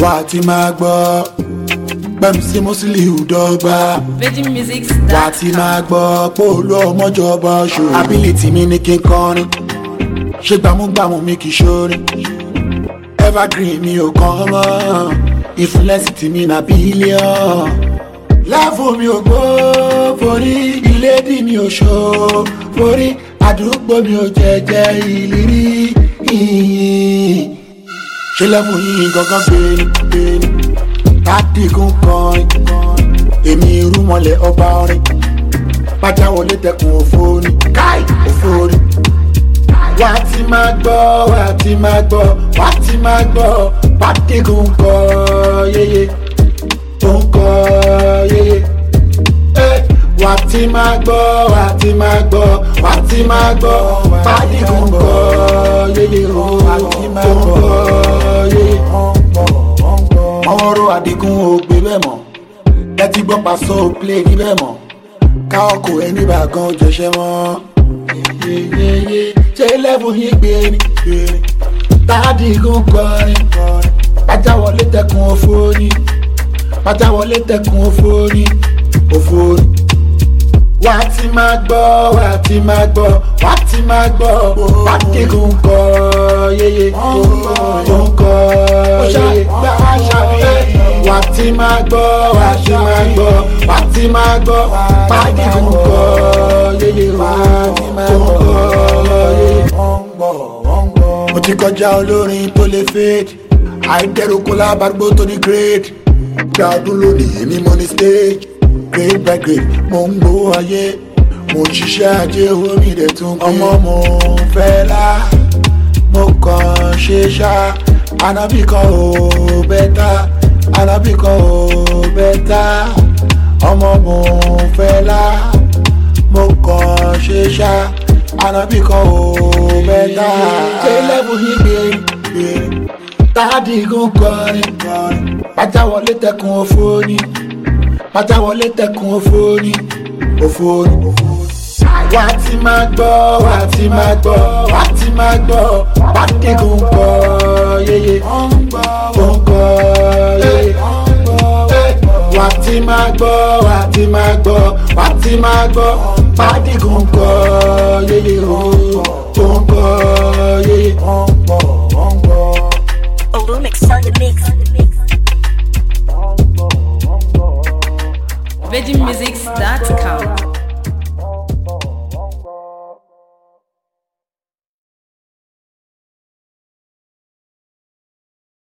wà á ti máa gbọ́ pẹ̀lú sí Musiliu Dọ́gba. Virgin Music wà á ti máa gbọ́ pòlú ọmọjọba ṣò. ability mi ní kí n kọrin ṣé gbàmúgbàmù mi kì í ṣorin evergreen mi ò kàn mọ́ influence ti mi na bílíọ̀n level mi ò gbó forí ìlédì mi ò ṣó forí àdúgbò mi ò jẹjẹ ìlérí ṣé level yìí gangan gbéni tádìgún kọrin èmi irúmọlẹ̀ ọba orin pátá wọlé tẹkùn òfòrí káì òfòrí wà á ti máa gbọ́ wà á ti máa gbọ́ wà á ti máa gbọ́ tádìgún kọ yéyé tó ń kọ yéyé wà á ti máa gbọ́ wà á ti máa gbọ́ wà á ti máa gbọ́ tádìgún kọ yéyé tó ń kọ yéyé ọ̀rọ̀ Àdìgún ò gbé bẹ́ẹ̀ mọ́ lẹ́tí gbọ́ Paso play níbẹ̀ mọ́ ká ọkọ̀ ẹni bá gan jẹ̀ṣẹ̀ mọ́ ṣé lẹ́fù yín gbé ni Tádìgún kọrin pátá wọlé tẹkùn òfòrí pátá wọlé tẹkùn òfòrí òfòrí wà á ti máa gbọ́ wà á ti máa gbọ́ wà á ti máa gbọ́ Tádìgún kọ yéyé tó ń kọ yéyé wà á ti máa gbọ́ wà á ti máa gbọ́ wà á ti máa gbọ́ Tádìgún kọ yéyé tó ń kọ yéyé. mo ti kọjá olórin tó lè fade àìdẹ́rù kó lábàgbó tó ní grade gbàdún lónìí ní money stage grade by grade mo ń gbowó ayé mo ń ṣiṣẹ́ ajé owó mi dẹ̀ tún pé ọmọ mo fẹ́ lá mo kàn ṣe ṣá Ànábì kan ò bẹ́tà Ànábì kan ò bẹ́tà ọmọ mo fẹ́ lá mo kàn ṣe ṣá Ànábì kan ò bẹ́tà ṣé lẹ́bù yín gbé Tádìgún kọrin pátá wọlé tẹkùn òfòrí pátá wọlé tẹkùn òfòrí òfòrí wà á ti máa gbọ́ wà á ti máa gbọ́ wà á ti máa gbọ́ Tádìgún kọ yéyé tó ń kọ yéyé wà á ti máa gbọ́ wà á ti máa gbọ́ wà á ti máa gbọ́ Tádìgún kọ yéyé.